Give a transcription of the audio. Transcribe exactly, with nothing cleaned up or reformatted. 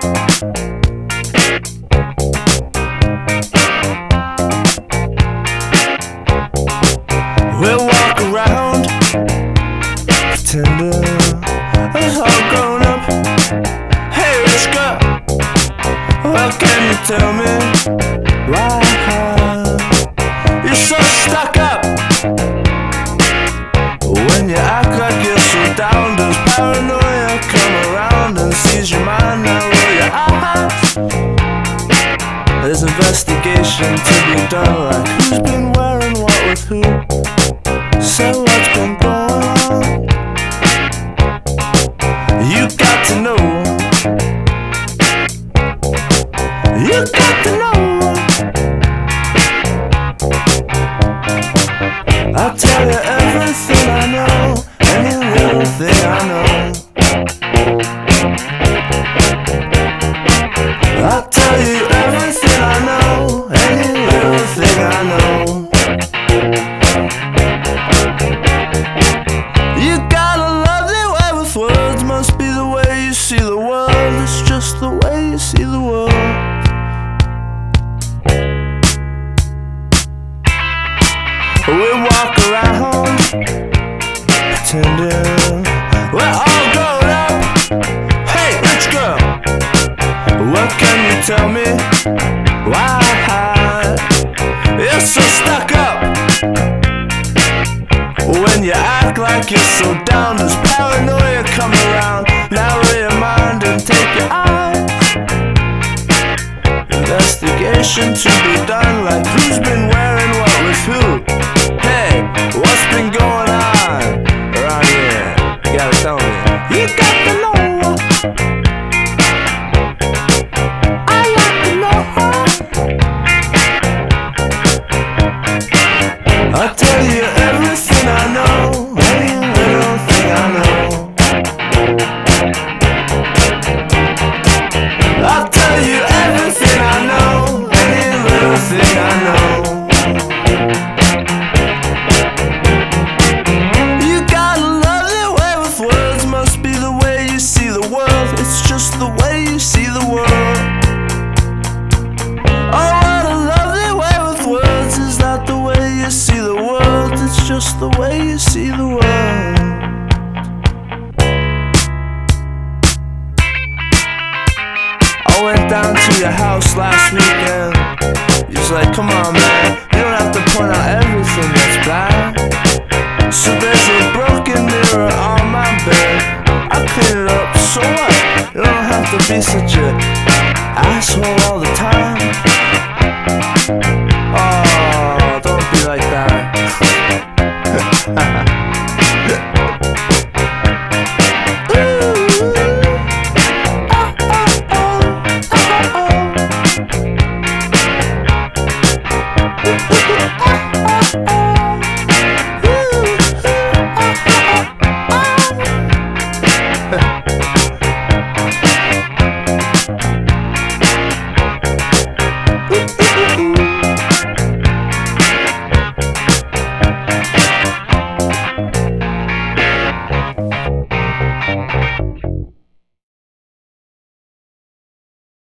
We'll walk around pretending it's all grown up. Hey, rich girl, what can you tell me? Why you're so stuck up? When you act like you're so down, does paranoia come around and seize your mind? Now roll your eyes. There's investigation to be done, like who's been wearing what with who. So what's been going on? You got to know. You got to know. I'll tell you everything I know, any little thing I know. I'll tell you everything I know, any little thing I know. You got a lovely way with words, must be the way you see the world. It's just the way you see the world. We walk around pretending we're all grown up. Hey, rich girl, what can you tell me? Why you're so stuck up? When you act like you're so down, does paranoia come around? Narrow your mind and take your eyes. Investigation to be done, like who's been wearing what with who. Hey, what's been going on around here? You gotta tell me. You got to know. I got to know. I'll tell you everything I know, any little thing I know. I'll tell you everything I know, any little thing I know. You got a lovely way with words, must be the way you see the world. It's just the way you see the world. Oh, what a lovely way with words. Is that the way you see the world? It's just the way you see the world. I went down to your house last weekend. You was like, come on man, you don't have to point out everything that's bad. So there's a broken mirror on my bed. I clean it up, so what? You don't have to be such a asshole all the time.